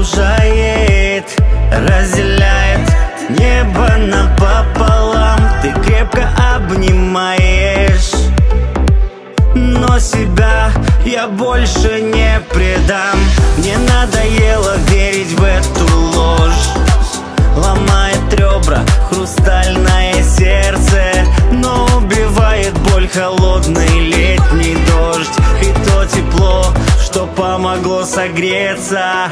сужает, разделяет небо напополам. Ты крепко обнимаешь, но себя я больше не предам. Мне надоело верить в эту ложь, ломает ребра хрустальное сердце, но убивает боль холодный летний дождь и то тепло, что помогло согреться.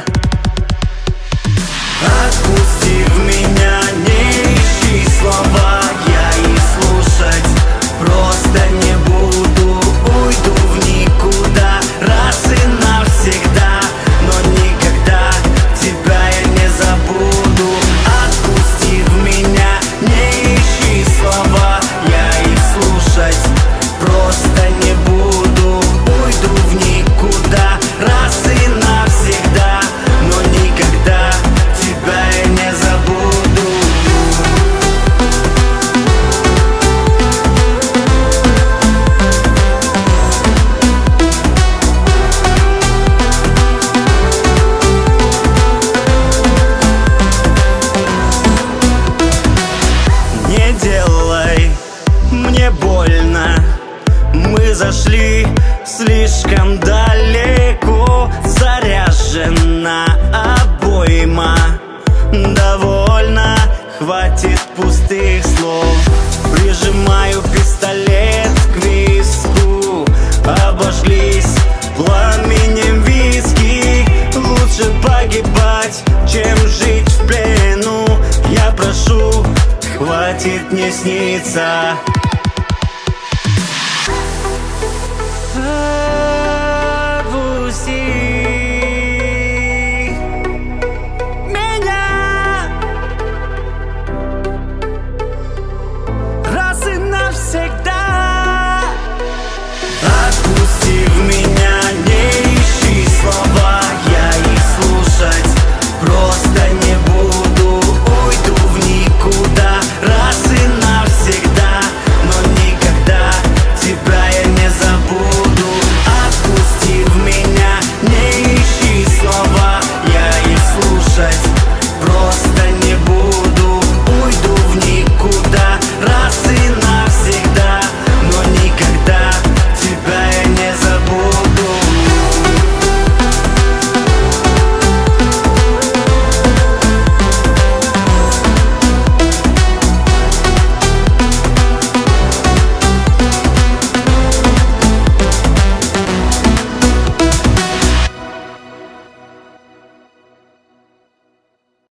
Отпусти в меня, не ищи слова, я их слушать просто не буду. Уйду в никуда раз и навсегда, но никогда тебя я не забуду. Отпусти в меня, не ищи слова, я их слушать просто не буду. Уйду в никуда раз и навсегда, но никогда тебя я не забуду. Не делай мне больно, мы зашли слишком далеко. Заряжена обойма, довольно, хватит пустых слов. Прижимаю пистолет к виску, обожглись пламенем виски. Лучше погибать, чем жить в плену. Я прошу, хватит мне сниться.